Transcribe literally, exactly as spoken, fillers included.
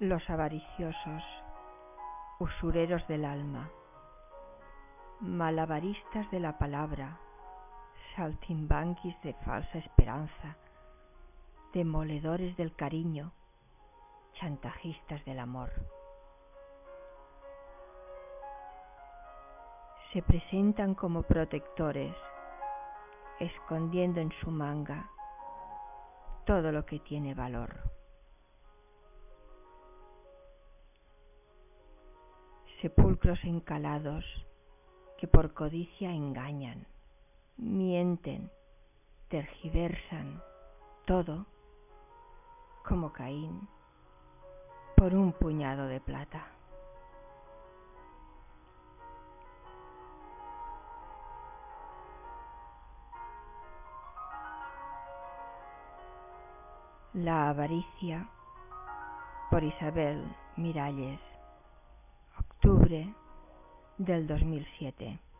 Los avariciosos, usureros del alma, malabaristas de la palabra, saltimbanquis de falsa esperanza, demoledores del cariño, chantajistas del amor. Se presentan como protectores, escondiendo en su manga todo lo que tiene valor. Sepulcros encalados que por codicia engañan, mienten, tergiversan todo, como Caín, por un puñado de plata. La avaricia, por Isabel Miralles, octubre del dos mil siete.